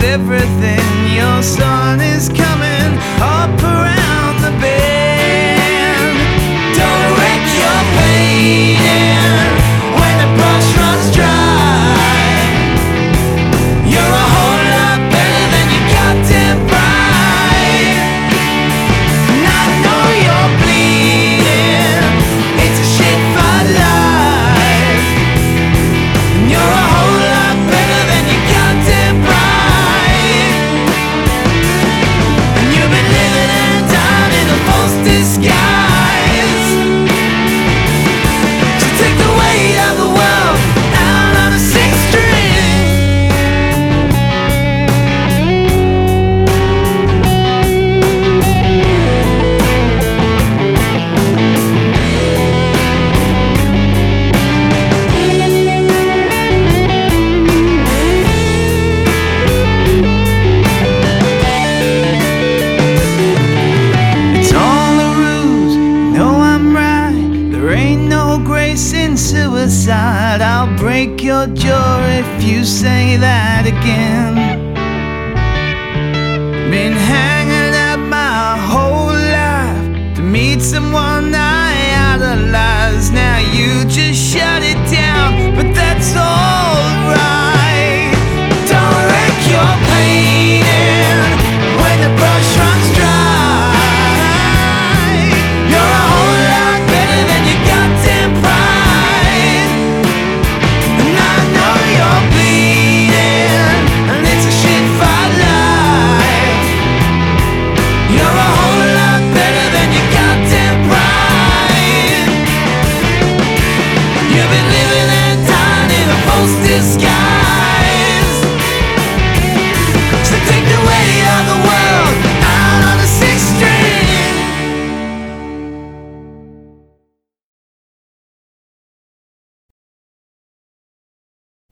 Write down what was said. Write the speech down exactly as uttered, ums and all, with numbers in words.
everything. Your sun is coming up around the bend. Don't wreck your painting when the brush runs dry. You're a whole lot better than your goddamn pride. And I know you're bleeding, it's a shit fight life. And you're a whole lot better than your goddamn pride. And you've been living and dying in a false disguise. So take the weight of the world out on a six string. It's all a ruse, you know I'm right. There ain't no grace in suicide. I'll break your jaw if you say that again. Been hanging out my whole life to meet someone I idolize. Now you just shut it down, but that's all